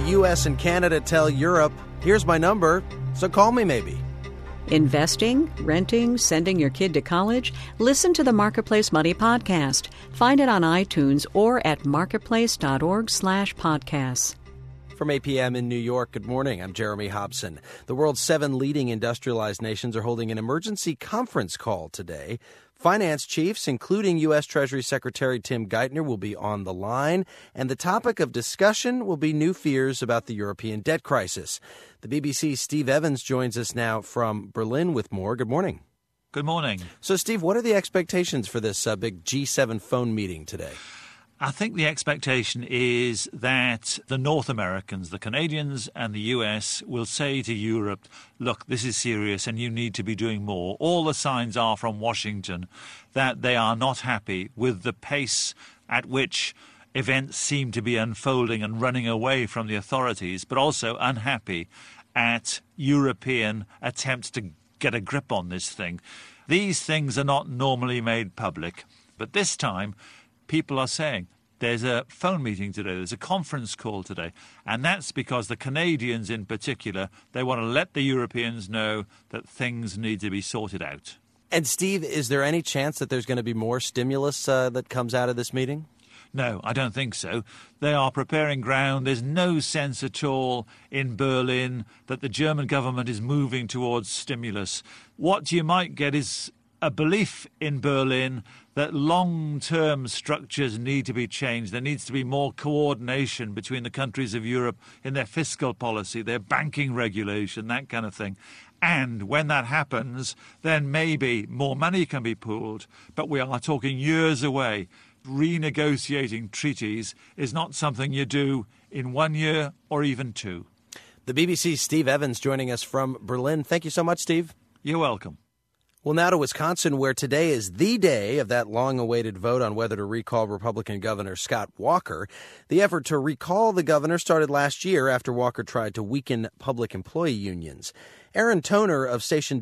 U.S. and Canada tell Europe, here's my number, so call me maybe. Investing, renting, sending your kid to college? Listen to the Marketplace Money podcast. Find it on iTunes or at marketplace.org/podcasts. From 8 p.m. in New York, good morning. I'm Jeremy Hobson. The world's 7 leading industrialized nations are holding an emergency conference call today. Finance chiefs, including U.S. Treasury Secretary Tim Geithner, will be on the line, and the topic of discussion will be new fears about the European debt crisis. The BBC's Steve Evans joins us now from Berlin with more. Good morning. Good morning. So, Steve, what are the expectations for this big G7 phone meeting today? I think the expectation is that the North Americans, the Canadians and the US will say to Europe, look, this is serious and you need to be doing more. All the signs are from Washington that they are not happy with the pace at which events seem to be unfolding and running away from the authorities, but also unhappy at European attempts to get a grip on this thing. These things are not normally made public, but this time people are saying there's a phone meeting today, there's a conference call today, and that's because the Canadians in particular, they want to let the Europeans know that things need to be sorted out. And Steve, is there any chance that there's going to be more stimulus that comes out of this meeting? No, I don't think so. They are preparing ground. There's no sense at all in Berlin that the German government is moving towards stimulus. What you might get is a belief in Berlin that long-term structures need to be changed. There needs to be more coordination between the countries of Europe in their fiscal policy, their banking regulation, that kind of thing. And when that happens, then maybe more money can be pooled. But we are talking years away. Renegotiating treaties is not something you do in 1 year or even 2. The BBC's Steve Evans joining us from Berlin. Thank you so much, Steve. You're welcome. Well, now to Wisconsin, where today is the day of that long-awaited vote on whether to recall Republican Governor Scott Walker. The effort to recall the governor started last year after Walker tried to weaken public employee unions. Aaron Toner of station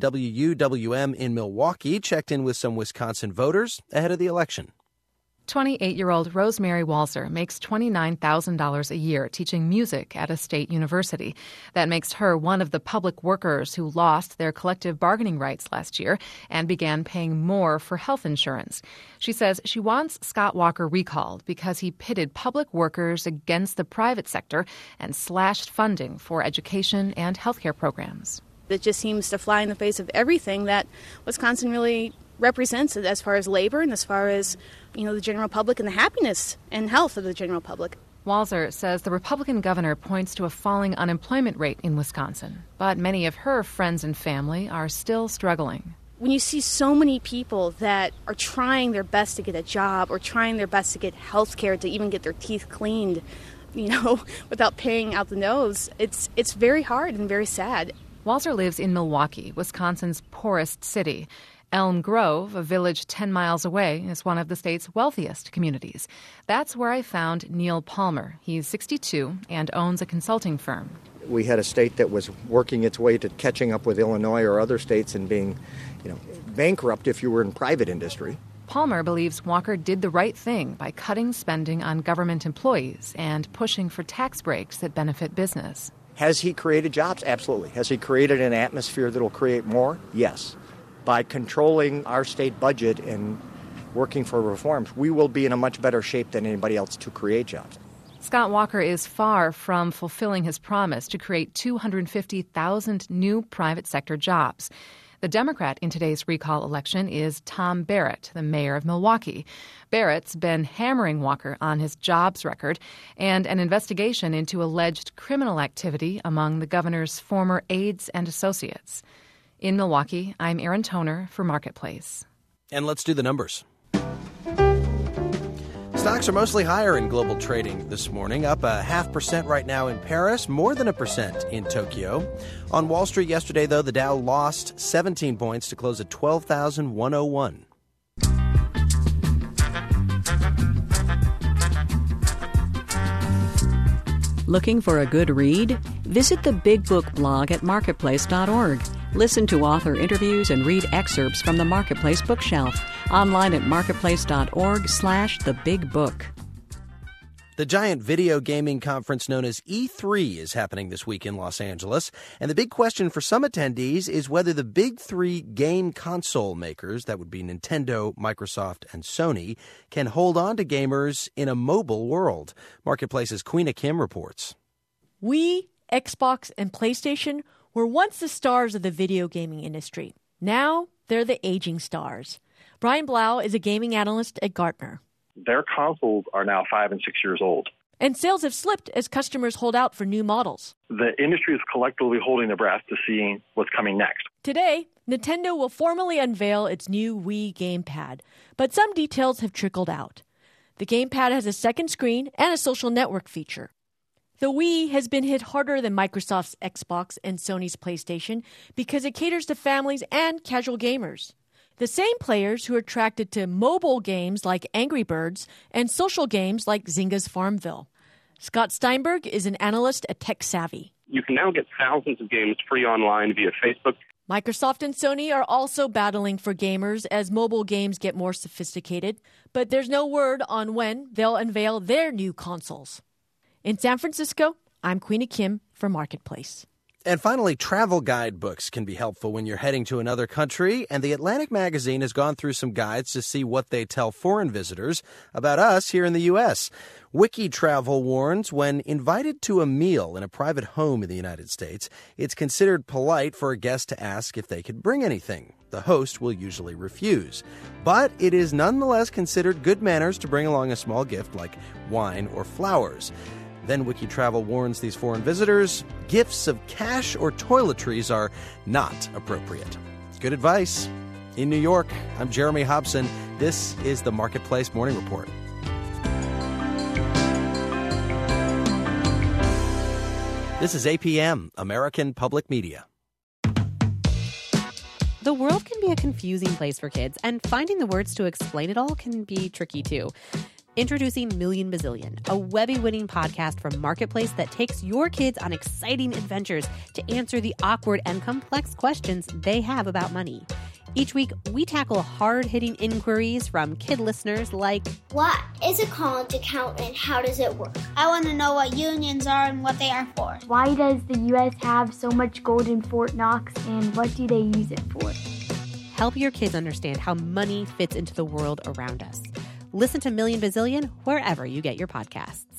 WUWM in Milwaukee checked in with some Wisconsin voters ahead of the election. 28-year-old Rosemary Walzer makes $29,000 a year teaching music at a state university. That makes her one of the public workers who lost their collective bargaining rights last year and began paying more for health insurance. She says she wants Scott Walker recalled because he pitted public workers against the private sector and slashed funding for education and healthcare programs. It just seems to fly in the face of everything that Wisconsin really represents as far as labor and as far as, the general public and the happiness and health of the general public. Walzer says the Republican governor points to a falling unemployment rate in Wisconsin, but many of her friends and family are still struggling. When you see so many people that are trying their best to get a job or trying their best to get health care, to even get their teeth cleaned, without paying out the nose, it's very hard and very sad. Walzer lives in Milwaukee, Wisconsin's poorest city. Elm Grove, a village 10 miles away, is one of the state's wealthiest communities. That's where I found Neil Palmer. He's 62 and owns a consulting firm. We had a state that was working its way to catching up with Illinois or other states and being, bankrupt if you were in private industry. Palmer believes Walker did the right thing by cutting spending on government employees and pushing for tax breaks that benefit business. Has he created jobs? Absolutely. Has he created an atmosphere that will create more? Yes. By controlling our state budget and working for reforms, we will be in a much better shape than anybody else to create jobs. Scott Walker is far from fulfilling his promise to create 250,000 new private sector jobs. The Democrat in today's recall election is Tom Barrett, the mayor of Milwaukee. Barrett's been hammering Walker on his jobs record and an investigation into alleged criminal activity among the governor's former aides and associates. In Milwaukee, I'm Aaron Toner for Marketplace. And let's do the numbers. Stocks are mostly higher in global trading this morning, up 0.5% right now in Paris, more than 1% in Tokyo. On Wall Street yesterday, though, the Dow lost 17 points to close at 12,101. Looking for a good read? Visit the Big Book blog at marketplace.org. Listen to author interviews and read excerpts from the Marketplace bookshelf. Online at marketplace.org/thebigbook. The giant video gaming conference known as E3 is happening this week in Los Angeles, and the big question for some attendees is whether the big three game console makers, that would be Nintendo, Microsoft, and Sony, can hold on to gamers in a mobile world. Marketplace's Queena Kim reports. Wii, Xbox, and PlayStation were once the stars of the video gaming industry. Now they're the aging stars. Brian Blau is a gaming analyst at Gartner. Their consoles are now 5 and 6 years old. And sales have slipped as customers hold out for new models. The industry is collectively holding their breath to see what's coming next. Today, Nintendo will formally unveil its new Wii gamepad, but some details have trickled out. The gamepad has a second screen and a social network feature. The Wii has been hit harder than Microsoft's Xbox and Sony's PlayStation because it caters to families and casual gamers. The same players who are attracted to mobile games like Angry Birds and social games like Zynga's Farmville. Scott Steinberg is an analyst at TechSavvy. You can now get thousands of games free online via Facebook. Microsoft and Sony are also battling for gamers as mobile games get more sophisticated, but there's no word on when they'll unveil their new consoles. In San Francisco, I'm Queena Kim for Marketplace. And finally, travel guidebooks can be helpful when you're heading to another country, and the Atlantic magazine has gone through some guides to see what they tell foreign visitors about us here in the U.S. WikiTravel warns when invited to a meal in a private home in the United States, it's considered polite for a guest to ask if they could bring anything. The host will usually refuse. But it is nonetheless considered good manners to bring along a small gift like wine or flowers. Then WikiTravel warns these foreign visitors, gifts of cash or toiletries are not appropriate. Good advice. In New York, I'm Jeremy Hobson. This is the Marketplace Morning Report. This is APM, American Public Media. The world can be a confusing place for kids, and finding the words to explain it all can be tricky too. Introducing Million Bazillion, a Webby-winning podcast from Marketplace that takes your kids on exciting adventures to answer the awkward and complex questions they have about money. Each week, we tackle hard-hitting inquiries from kid listeners like, what is a college account and how does it work? I want to know what unions are and what they are for. Why does the U.S. have so much gold in Fort Knox and what do they use it for? Help your kids understand how money fits into the world around us. Listen to Million Bazillion wherever you get your podcasts.